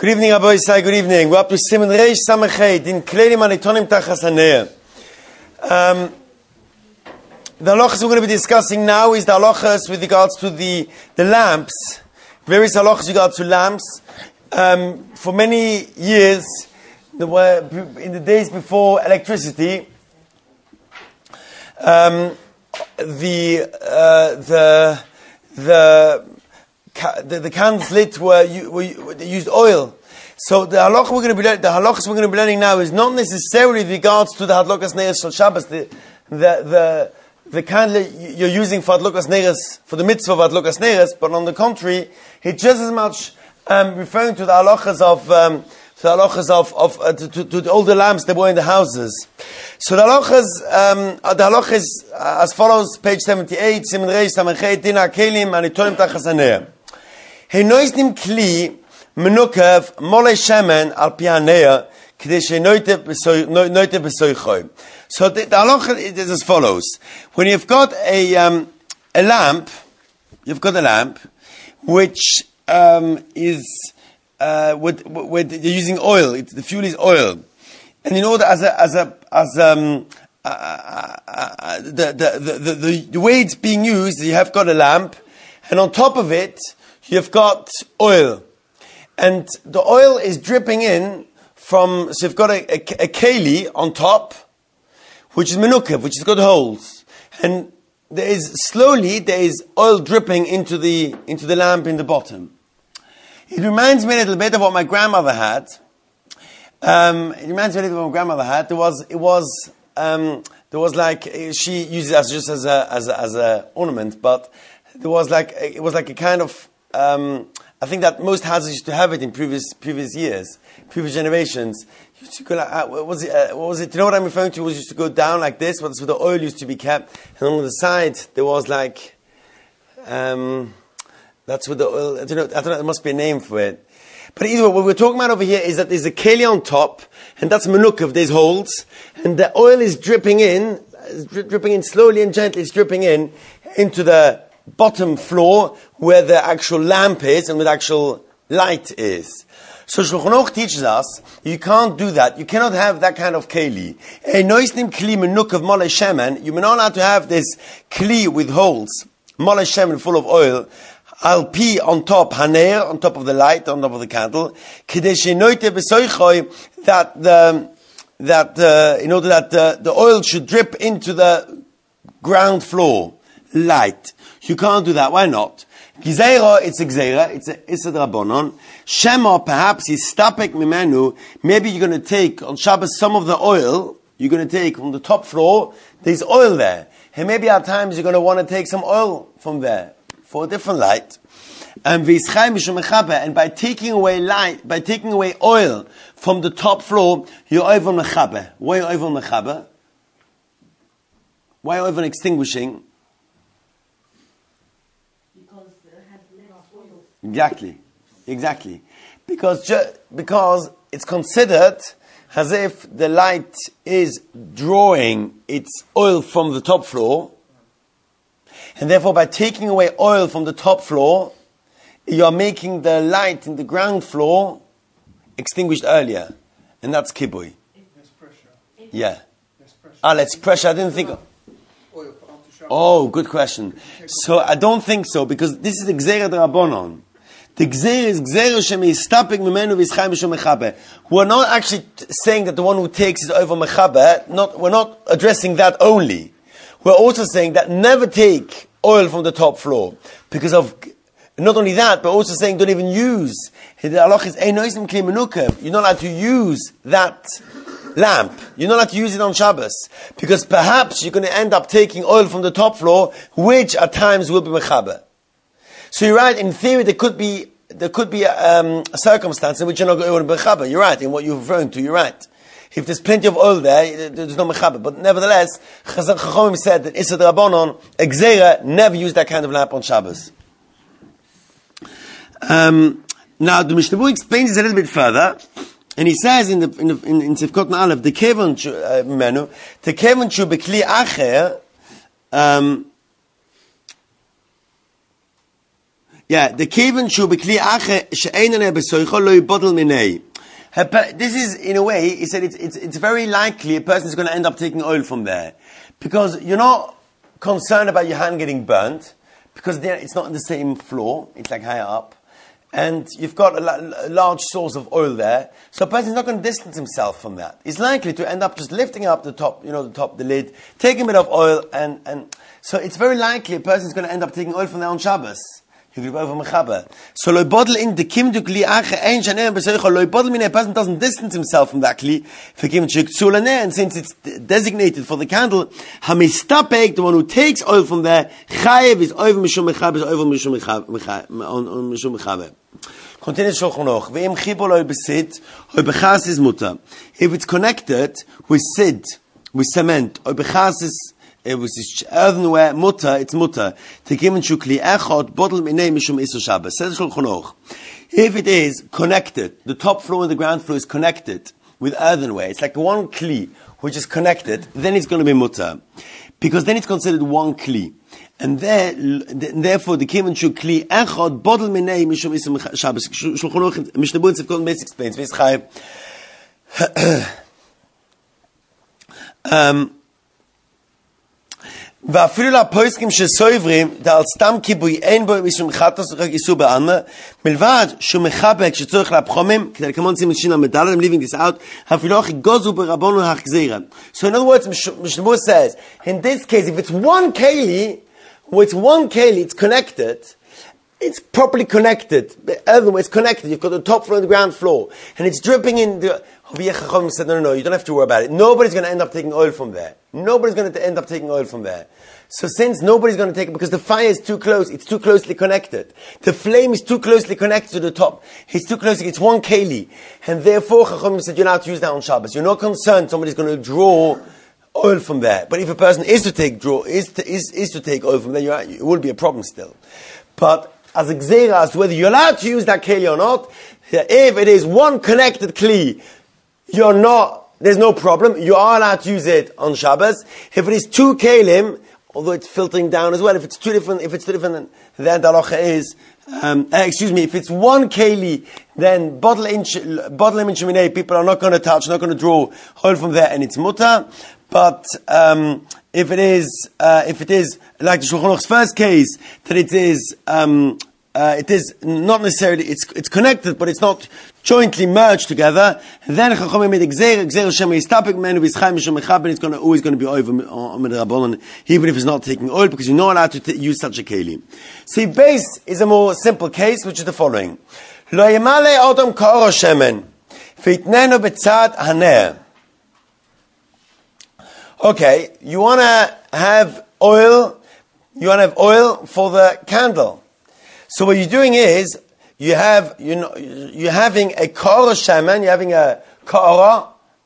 Good evening, Rabbi Isai, good evening. We're up to Siman Reish Samachet in Klelim Anitonim Tachas Haneh. The halachas we're going to be discussing now is the halachas with regards to the lamps. Various halachas with regards to lamps. For many years, there were, in the days before electricity, the candles lit they used oil. So the halachas we're going to be learning now is not necessarily with regards to the hadlokas neiros shel Shabbos, the candle you're using for hadlokas neiros, for the mitzvah of hadlokas neiros, but on the contrary, it's just as much referring to the halachas to the older lamps that were in the houses. So the halachas is as follows: page 78, Siman Reish Samachet Dina Kelim Anitonim Tachas Haneh. He noisnim kli menukav mole shemen al pianea k'dei she'noite b'soichoi. So the halacha is as follows: when you've got a lamp, which is with you're using oil. The fuel is oil, and in order the way it's being used, you have got a lamp, and on top of it you've got oil, and the oil is dripping in from. So you've got a keli on top, which is menukav, which has got holes, and there is oil dripping into the lamp in the bottom. It reminds me a little bit of what my grandmother had. There was like, she used it just as a ornament, but it was like a kind of, I think that most houses used to have it in previous years, previous generations. You used to go like, what was it? Do you know what I'm referring to? It was used to go down like this, but that's where the oil used to be kept, and on the side there was like, that's where the oil. I don't know. There must be a name for it. But either way, what we're talking about over here is that there's a keli on top, and that's menukav. There's holes, and the oil is dripping in slowly and gently. It's dripping into the bottom floor where the actual lamp is and where the actual light is. So Shulchan Aruch teaches us you can't do that. You cannot have that kind of keli. A noisnim kli menukav mole shemen. You're not allowed to have this kli with holes, mole shemen, full of oil. Al pi on top, haner, on top of the light, on top of the candle, in order that the oil should drip into the ground floor light. You can't do that. Why not? Gzeira, it's a gzeira, it's a drabonon. Shema, perhaps is stapek mimenu. Maybe you're going to take on Shabbos some of the oil. You're going to take from the top floor. There's oil there, and maybe at times you're going to want to take some oil from there for a different light. And by taking away oil from the top floor, you're over mechaber. Why are you over mechaber? Why are you over extinguishing? Because it has less oil. Exactly. Because it's considered as if the light is drawing its oil from the top floor. And therefore, by taking away oil from the top floor, you are making the light in the ground floor extinguished earlier. And that's kibui. Less pressure. Yeah. Less pressure. Less pressure. I didn't think of... Oil for after shower. Oh, good question. So, I don't think so, because this is the Gzeira D'Rabbanon. The Gzeira is Gzeira Shemi Istapik Mimenu V'Yischayim B'Shom Mechaber. We're not actually saying that the one who takes is over Mechaber. We're not addressing that only. We're also saying that never take oil from the top floor. Because of, not only that, but also saying don't even use. The halach is, you're not allowed to use that lamp. You're not allowed to use it on Shabbos. Because perhaps you're going to end up taking oil from the top floor, which at times will be mechaber. So you're right, in theory there could be a circumstance in which you're not going to be mechaber. You're right, in what you're referring to, you're right. If there's plenty of oil there, there's no mechaber. But nevertheless, Chachamim said that Issa D'Rabbanon, a gzeira, never use that kind of lamp on Shabbos. Now the Mishnah explains this a little bit further, and he says in Sifkot Na'alev, the kevon menu, the kevon shu bekli acher, Yeah, the kiven shu bekli ache she'einane besoicho lo yibodel minei. This is, in a way, he said it's very likely a person is going to end up taking oil from there. Because you're not concerned about your hand getting burnt, because it's not in the same floor, it's like higher up. And you've got a large source of oil there. So a person is not going to distance himself from that. He's likely to end up just lifting up the top, the lid, taking a bit of oil, and so it's very likely a person is going to end up taking oil from there on Shabbos. So loy bodel in the kim du kli ache ein shanem besoicho loy bodel min, a person doesn't distance himself from that kli for kim chik tzulane, and since it's designated for the candle, hamistapek, the one who takes oil from there, chayev is over mishum mechabe, is over mishum mechabe. Continues Shulchan Aruch. Ve'im chibo loy besid, hoy bechas is mutter. If it's connected with sid, with cement, or bechas is it was earthenware, mutter, it's mutter. Tekimen shukli echot, bodel minei mishum isu Shabbos. Says Shulchan Aruch. If it is connected, the top floor and the ground floor is connected with earthenware, it's like one kli which is connected, then it's going to be mutter. Because then it's considered one kli. And therefore, the kimen shukli echot, bodel minei mishum isu Shabbos. Shulchan Aruch, Mishnah Berurah Sivkot Beis explains, V'yischai, ואפילו לפויסקים שסויברים, על סתם כיבוי אין בו משום חטוס ורק איסור בעלמא, מלבד שהוא מחבק שצורך להפחומים, כדי לקמון צימן שינה מדלת, I'm leaving this out, אפילו אחי גוזו ברבונו החזירה. So in other words, Mishnah Berurah says, in this case, if it's one keli, it's connected, it's properly connected. It's connected. You've got the top floor and the ground floor. And it's dripping in the... Chacham said, no, you don't have to worry about it. Nobody's going to end up taking oil from there. So since nobody's going to take it, because the fire is too close, it's too closely connected. The flame is too closely connected to the top. It's too closely, it's one keli. And therefore, Chacham said, you're not to use that on Shabbos. You're not concerned somebody's going to draw oil from there. But if a person is to take oil from there, it will be a problem still. But as a gzeira, as to whether you're allowed to use that keli or not, if it is one connected kli, there's no problem. You are allowed to use it on Shabbos. If it is two kelim, although it's filtering down as well, if it's two different, then the halacha is, if it's one keli, then bodel im sheminei, people are not going to touch, not going to draw oil from there, and it's mutter. But if it is like the Shulchan Aruch's first case, that it is not necessarily, it's connected, but it's not jointly merged together, then Chachamim made Gzeira Shem Yistapek Menu V'Yischai Mishum Mechaber, it's always going to be over Rabbanon, even if it's not taking oil, because you're not allowed to use such a keli. See, base is a more simple case, which is the following: Lo Yemale Odom Ka'or Shemen V'Yitnenu B'Tzad Haner. Okay, you want to have oil for the candle. So what you're doing is, you're having a ka'ora shemen, you're having a ka'ora,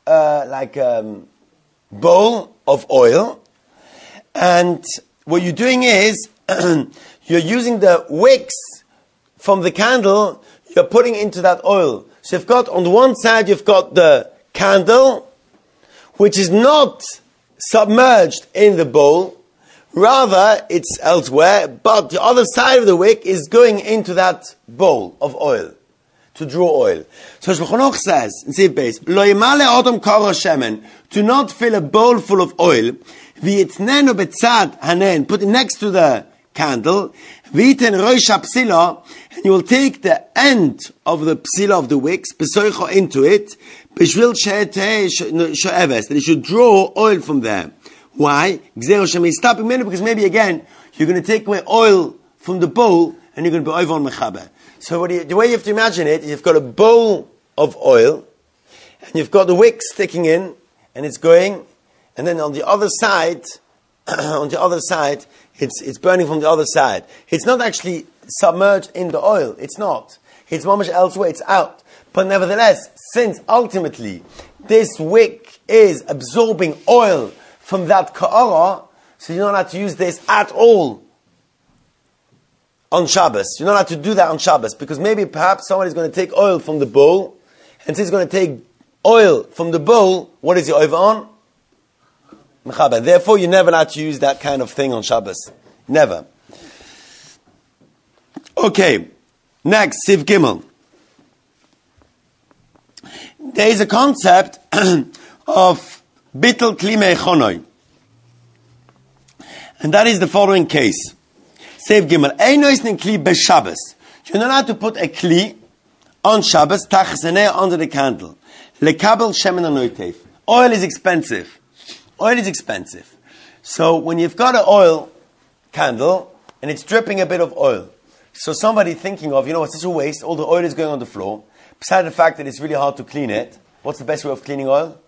bowl of oil, and what you're doing is, you're using the wicks from the candle, you're putting into that oil. So you've got, on the one side, you've got the candle, which is not submerged in the bowl, rather, it's elsewhere, but the other side of the wick is going into that bowl of oil, to draw oil. So Shulchan Aruch says, in Sif Beis, Lo yimale odom ka'or shemen, do not fill a bowl full of oil, v'yitnenu betzad hanen, put it next to the candle, v'yiten roish ha'psila, and you will take the end of the psila of the wicks, besoicho into it, b'shvil she'eteh sho'eves, that it should draw oil from there. Why? Because maybe again, you're going to take away oil from the bowl and you're going to be over on mechaber. So the way you have to imagine it, you've got a bowl of oil and you've got the wick sticking in and it's going, and then on the other side, it's burning from the other side. It's not actually submerged in the oil. It's not. It's much elsewhere. It's out. But nevertheless, since ultimately this wick is absorbing oil from that ka'ara, so you're not allowed to use this at all on Shabbos. You're not allowed to do that on Shabbos, because perhaps someone is going to take oil from the bowl, and since he's going to take oil from the bowl, what is he over on? Mechaber. Therefore, you're never allowed to use that kind of thing on Shabbos. Never. Okay, next, Siv Gimel. There is a concept of Bittul Kli Me'echonoi. And that is the following case. Siv Gimel. Eino isnin Kli B'Shabbos. You're not allowed to put a Kli on Shabbos, tachzaneh, under the candle. Lekabel shemen anoitev. Oil is expensive. Oil is expensive. So when you've got an oil candle, and it's dripping a bit of oil, so somebody thinking of, it's such a waste, all the oil is going on the floor, besides the fact that it's really hard to clean it, what's the best way of cleaning oil?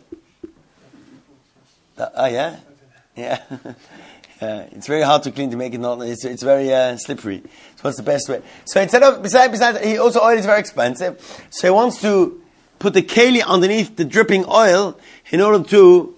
Yeah? Yeah. Yeah, it's very hard to clean to make it not. It's very slippery. So what's the best way? So instead of besides, also oil is very expensive. So he wants to put the keli underneath the dripping oil in order to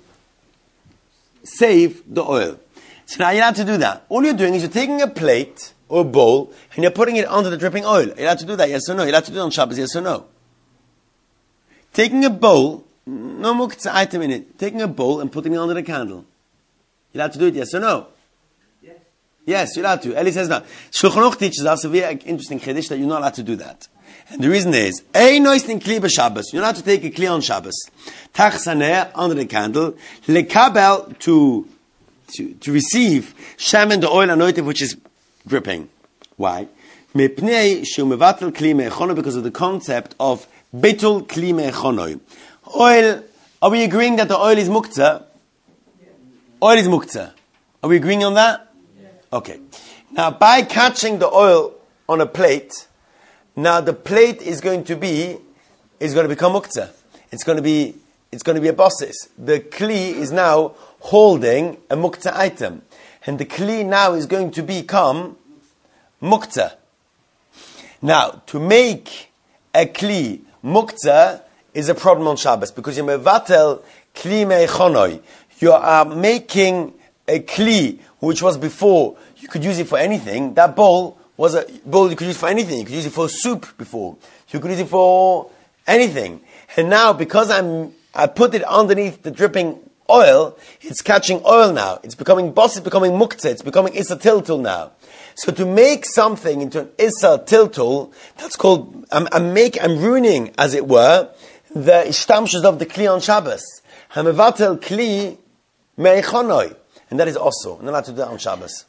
save the oil. So now you're allowed to do that. All you're doing is you're taking a plate or a bowl and you're putting it under the dripping oil. You're allowed to do that, yes or no? You're allowed to do it on Shabbos, yes or no? Taking a bowl, no muktzah item in it. Taking a bowl and putting it under the candle. You're allowed to do it, yes or no? Yes. Yes, you're allowed to. Eli says no. Shulchan Aruch teaches us a very interesting chiddush that you're not allowed to do that. And the reason is, Ein noistin kli b'Shabbos. You're not allowed to take a kli on Shabbos. Tachzaneh, under the candle. Lekabel, to receive shemen, the oil anointed, which is dripping. Why? Mepnei shu mevatel kli me'echono, because of the concept of bitul kli me'echonoi. Oil, are we agreeing that the oil is muktzah? Oil is muktzah. Are we agreeing on that? Yes. Okay. Now, by catching the oil on a plate, now the plate is going to become muktzah. It's going to be a bosses. The kli is now holding a muktzah item, and the kli now is going to become muktzah. Now, to make a kli muktzah is a problem on Shabbos, because you're mevatel kli me'echonoi. You are making a kli, which was before, you could use it for anything. That bowl was a bowl you could use for anything. You could use it for soup before. You could use it for anything. And now, because I put it underneath the dripping oil, it's catching oil now. It's becoming boss, it's becoming muktzah, it's becoming issa tiltul now. So to make something into an issa tiltul, that's called, I'm ruining, as it were, the ishtamshus of the kli on Shabbos. Hamevatel kli me'echonoi. And that is also. I'm not allowed to do that on Shabbos.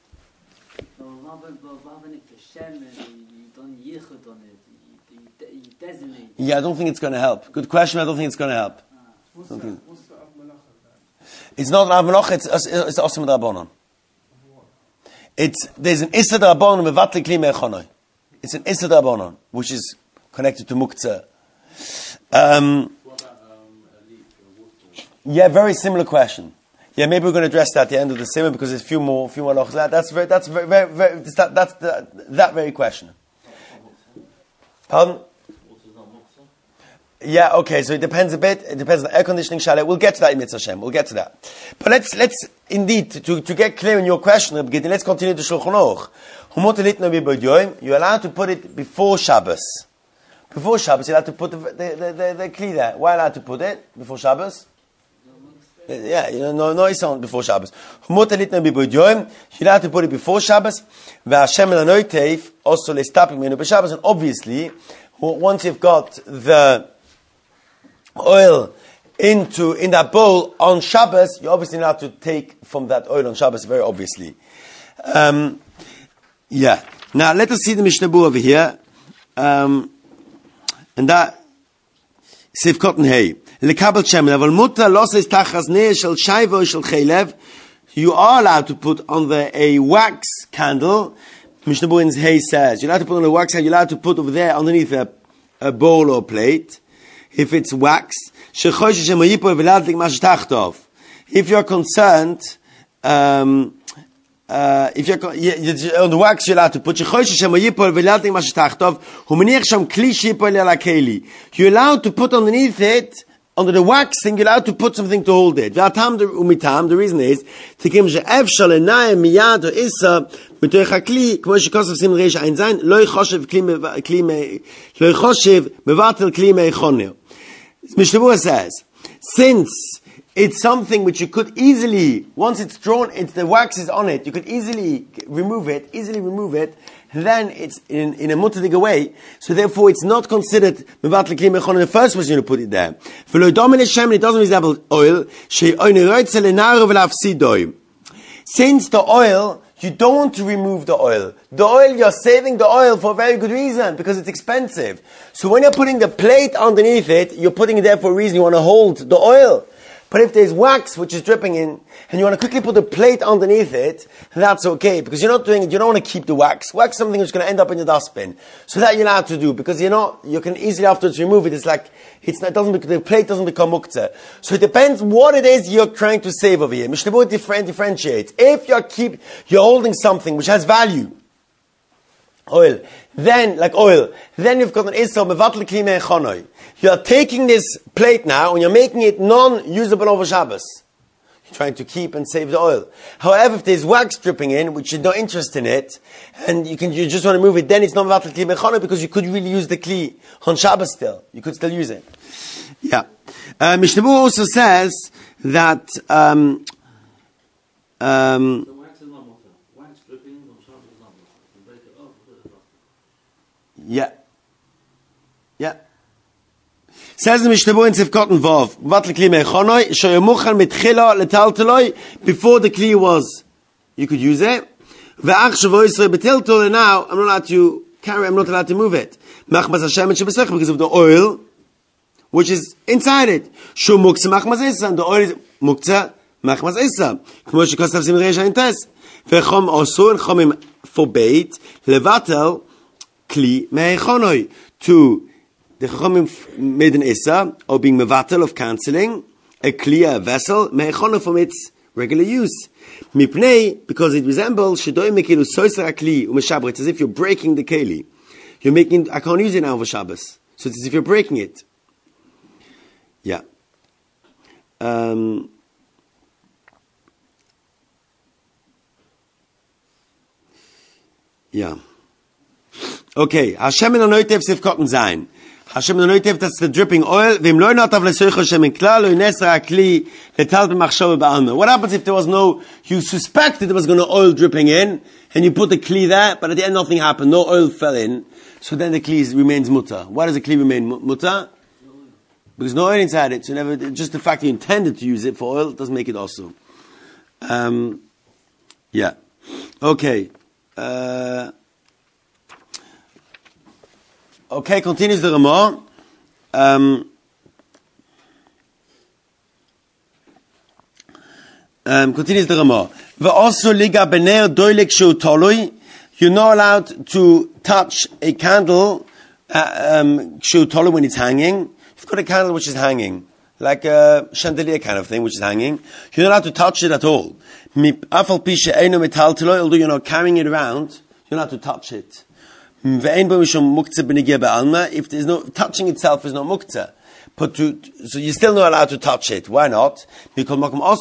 Yeah, I don't think it's going to help. Good question, I don't think it's going to help. It's not an Avmaloch, it's Osam D'Rabbanon. There's an Issa D'Rabbanon mevatel kli me'echonoi. It's an Issa D'Rabbanon, which is connected to Muktzah. Yeah, very similar question. Yeah, maybe we're going to address that at the end of the simon, because there's a few more lochs. That's that very question. Pardon? Yeah, okay, so it depends a bit. It depends on the air conditioning chalet. We'll get to that in Mitzvah Hashem. We'll get to that. But let's indeed, to get clear in your question, let's continue to Shulchan Aruch. You're allowed to put it before Shabbos. Before Shabbos, you're allowed to put the kli there. Why allowed to put it before Shabbos? Yeah, no Isson before Shabbos. You're allowed to put it before Shabbos. Also, and obviously, once you've got the oil in that bowl on Shabbos, you're obviously not to take from that oil on Shabbos, very obviously. Yeah. Now, let us see the Mishnah Berurah over here. And that, Sif Cotton Hay. Lekabel shemen, aval mutar loses tachas ne'eh shel shayva or shel chaylev. You are allowed to put on a wax candle. Mishnah Berurah in Hay says, you're allowed to put on a wax candle, you're allowed to put over there underneath a bowl or plate, if it's wax. If you're concerned, if you're on the wax, you're allowed to put. You're allowed to put underneath it, under the wax thing, you're allowed to put something to hold it. The reason is, Mishnah Berurah says, since it's something which you could easily, once it's drawn, the wax is on it, you could easily remove it, then it's in a mutadige way. So therefore, it's not considered mevatel kli mechon in the first place. You put it there. V'lo domine shem, it doesn't resemble oil. Since the oil, you don't want to remove the oil. The oil, you're saving the oil for a very good reason, because it's expensive. So when you're putting the plate underneath it, you're putting it there for a reason. You want to hold the oil. But if there's wax which is dripping in, and you want to quickly put the plate underneath it, that's okay, because you're not doing it, you don't want to keep the wax. Wax is something that's going to end up in the dustbin. So that you're allowed to do, because you can easily afterwards remove it. It's like, the plate doesn't become muktzah. So it depends what it is you're trying to save over here. Mishnah Berurah differentiates. If you're holding something which has value, then you've got an Issur mevatel kli me'echonoi. You're taking this plate now and you're making it non-usable over Shabbos. You're trying to keep and save the oil. However, if there's wax dripping in, which you're not interested in it, and you just want to move it, then it's not mevatel kli me'echonoi, because you could really use the kli on Shabbos still. You could still use it. Yeah. Mishnah Berurah also says that The wax is not water. Wax dripping on Shabbos is not water. You break it off, put it off. Yeah. Says the Mishnah Berurah in Sivkot and Vav, mevatel kli me'echonoi, shoyemuchan mitchila letalteloi, before the kli was, you could use it. Ve'ach shavoisrei betiltol, and now I'm not allowed to move it. Machmas Hashem and shebesech, because of the oil which is inside it. Shu muktzah machmas issa, and the oil is muktzah machmas issa. K'mo shekosav sim reish ha'intes. Ve'chom osu, and chomim forbade, levatel kli me'echonoi, to the Chachamim made an issa of being mevatel, of cancelling a kli, a vessel, me'echonoi, from its regular use. Mipnei, because it resembles shedoi mekilu soiser akli umeshabra. It's as if you're breaking the keli. You're making, I can't use it now for Shabbos. So it's as if you're breaking it. Yeah. Yeah. Okay. Hashem in anoitev sivkot and zayin. Hashem in anoitev, that's the dripping oil. V'im lo natav lesoicho Hashem in klal, lo yinesra akli letal b'machshava ba'alma. What happens if there was you suspected there was going to oil dripping in, and you put the kli there, but at the end nothing happened, no oil fell in, so then the kli remains mutter. Why does the kli remain mutter? Because no oil inside it, so just the fact you intended to use it for oil doesn't make it also. Yeah. Okay. Okay, continues the Ramah. Continues the Ramah. V'osu liga b'ner doilek shu tolui. You're not allowed to touch a candle shu tolui when it's hanging. You've got a candle which is hanging, like a chandelier kind of thing which is hanging. You're not allowed to touch it at all. Although you're not carrying it around, you're not allowed to touch it. If there's no touching itself, is no muktzah. So you're still not allowed to touch it. Why not? So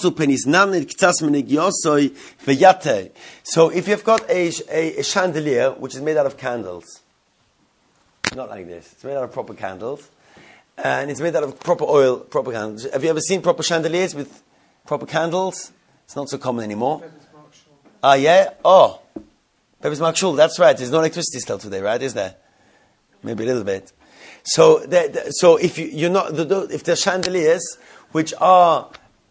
if you've got a chandelier which is made out of candles, not like this, it's made out of proper candles, and it's made out of proper oil, proper candles. Have you ever seen proper chandeliers with proper candles? It's not so common anymore. Yeah? Oh. Pebbles Makshul, that's right. There's no electricity still today, right? Is there? Maybe a little bit. So if if there's chandeliers which are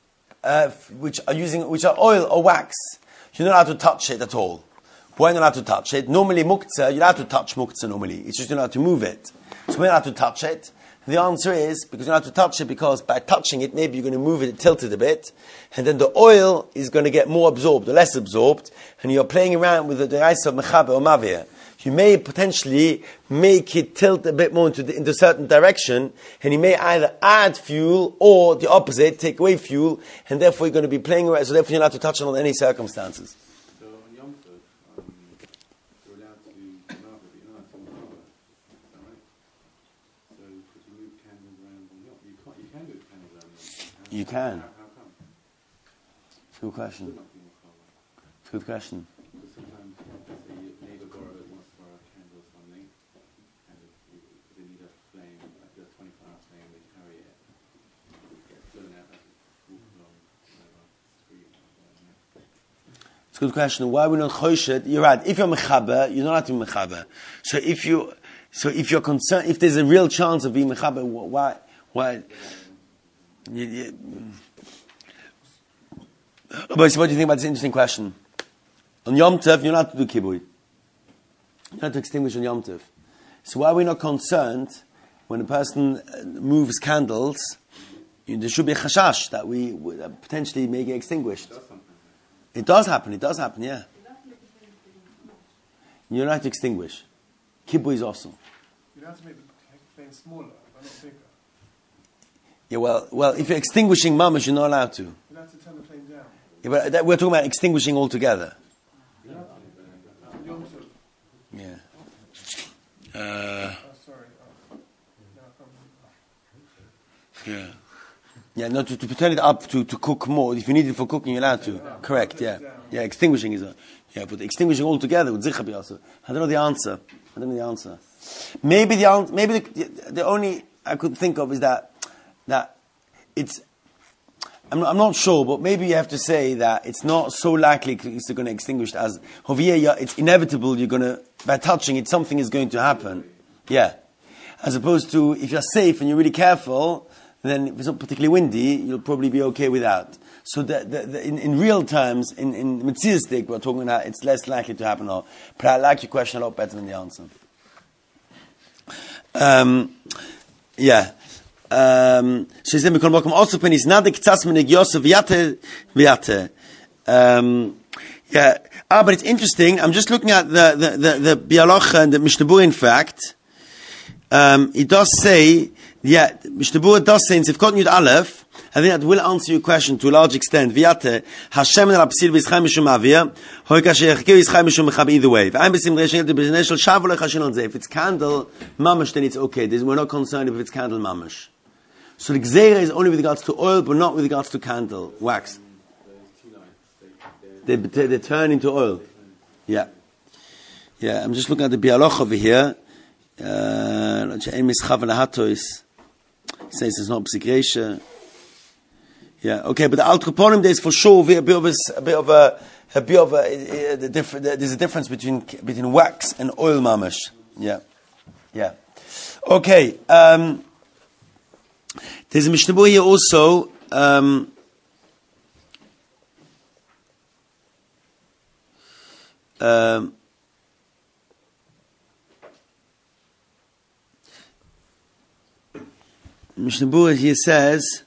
oil or wax, you're not allowed to touch it at all. Why are you not allowed to touch it? Normally muktzah, you're allowed to touch muktzah normally. It's just you're not allowed to move it. So we're not allowed to touch it. The answer is, because you're not allowed to touch it, because by touching it, maybe you're going to move it, tilt it a bit, and then the oil is going to get more absorbed, or less absorbed, and you're playing around with the derais of mechaber or mavir. You may potentially make it tilt a bit more into a certain direction, and you may either add fuel, or the opposite, take away fuel, and therefore you're going to be playing around, so therefore you're not allowed to touch it under any circumstances. So on Yom Tov, you're allowed to move, but you're not allowed to move. Is that right? So because you move candles around on Yom, you can do candles around on Yom. You can. How come? It's a good question. It's a good question. Because sometimes say your neighbour wants to borrow a candle or something, and they need a flame, like a 24-hour flame, they carry it, it gets blown out as it walks along, whatever, street, whatever. It's a a good question. Why are we not choshed? You're right. If you're mechaber, you're not allowed to be mechaber. So if you're concerned, if there's a real chance of being mechaber, why? But what do you think about this interesting question? On Yom Tov, you're not to do kibui. You're not to extinguish on Yom Tov. So why are we not concerned when a person moves candles? There should be a chashash that we potentially may get extinguished. It does happen, yeah. You're not to extinguish. Kibui is awesome. You have to make the flame smaller, but not bigger. Yeah, well, if you're extinguishing mamash, you're not allowed to. You have to turn the flame down. Yeah, but we're talking about extinguishing altogether. Yom Tov. Yeah. Sorry. No, I can't. Yeah. Yeah, no, to turn it up to cook more. If you need it for cooking, you're allowed to. Correct, yeah. Yeah, extinguishing is but extinguishing altogether with zichabi also. I don't know the answer. Maybe the only I could think of is that it's, I'm not sure, but maybe you have to say that it's not so likely it's going to extinguish as, over here, it's inevitable by touching it, something is going to happen. Yeah. As opposed to, if you're safe and you're really careful, then if it's not particularly windy, you'll probably be okay without. So in real terms, in Metziastic, we're talking about it's less likely to happen. But I like your question a lot better than the answer. Yeah. So he said, also when he's not the ktsas menig Yosef v'yate. Yeah. But it's interesting. I'm just looking at the Bialocha and the Mishnah Berurah, in fact. It does say, Mishnah Berurah does say in Sifkot Yud Aleph, I think that will answer your question to a large extent. V'yate, Hashem el apsil v'yischai mishum avir, hoi kasher yechkeu yischai mishum mechab either way. V'ayim b'sim reishel de b'nei shel shavu lechashin on zeh. If it's candle mamash, then it's okay. We're not concerned if it's candle mamash. So the gzeira is only with regards to oil, but not with regards to candle, wax. They turn into oil. Yeah. Yeah, I'm just looking at the Bialoch over here. It says it's not psikresha. Yeah, okay, but the Altroponim, there's for sure there's a difference between wax and oil mamash. Yeah. Okay, there's a Mishnah Berurah here also. Mishnah Berurah here says,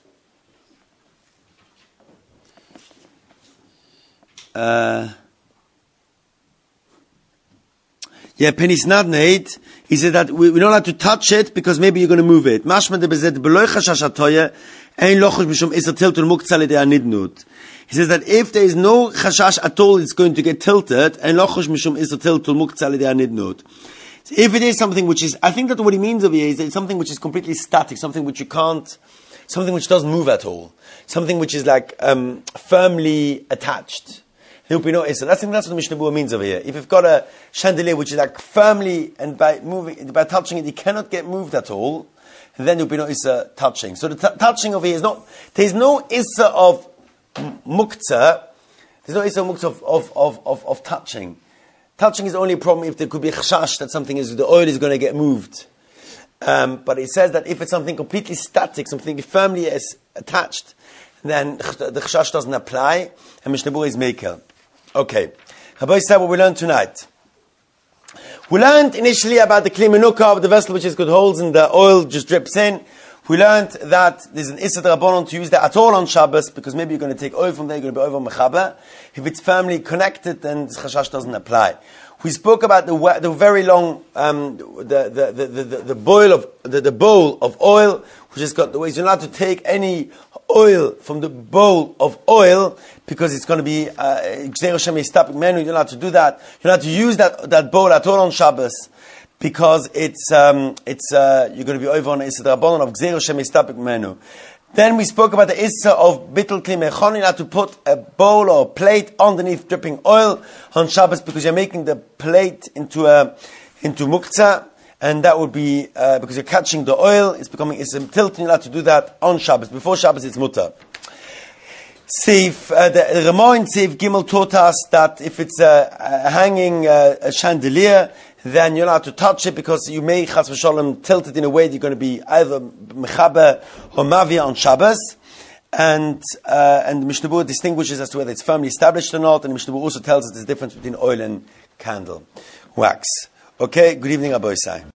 Penis Nadneit, he said that we're not allowed to touch it because maybe you're going to move it. Mashman de bezet beloy chashash atoye, ein lochosh mishum iser tiltul muktzah lidei anidnut. He says that if there is no chashash at all, it's going to get tilted, ein lochosh mishum iser tiltul muktzah lidei anidnut. If it is something which is, I think that what he means over here is that it's something which is completely static, something which you can't, something which doesn't move at all, something which is like firmly attached. There will be no issa. That's what the Mishnah Berurah means over here. If you've got a chandelier which is like firmly, and by touching it, it cannot get moved at all, then there will be no issa touching. So the touching over here is not, there's no issa of muktzah, there's no issa of muktzah of touching. Touching is only a problem if there could be a chashash that the oil is going to get moved. But it says that if it's something completely static, something firmly is attached, then the chashash doesn't apply, and Mishnah Berurah is maker. Okay. Rabbi said what we learned tonight. We learned initially about the kli menukah of the vessel which has got holes and the oil just drips in. We learned that there's an issa d'Rabbanan to use that at all on Shabbos because maybe you're going to take oil from there, you're going to be over mechaber. If it's firmly connected, then the chashash doesn't apply. We spoke about the very long the bowl of oil, which has got the ways you're not allowed to take any oil from the bowl of oil because it's going to be you're not allowed to do that. You're not allowed to use that bowl at all on Shabbos because it's you're going to be over on Issa D'Rabbanan of Gzeir Shem Yistapik Menu. Then we spoke about the Issa of Bittul Kli Mechon. You're allowed to put a bowl or a plate underneath dripping oil on Shabbos because you're making the plate into muktzah, and that would be because you're catching the oil. It's becoming Issa Tilton. You're allowed to do that on Shabbos. Before Shabbos, it's mutter. The Ramah in Seif Gimel taught us that if it's a hanging a chandelier, then you're allowed to touch it because you may chas v'sholem tilt it in a way that you're going to be either mechaber or mavia on Shabbos. And the Mishnah Berurah distinguishes as to whether it's firmly established or not, and the Mishnah Berurah also tells us there's a difference between oil and candle wax. Okay, good evening, Abba Isai.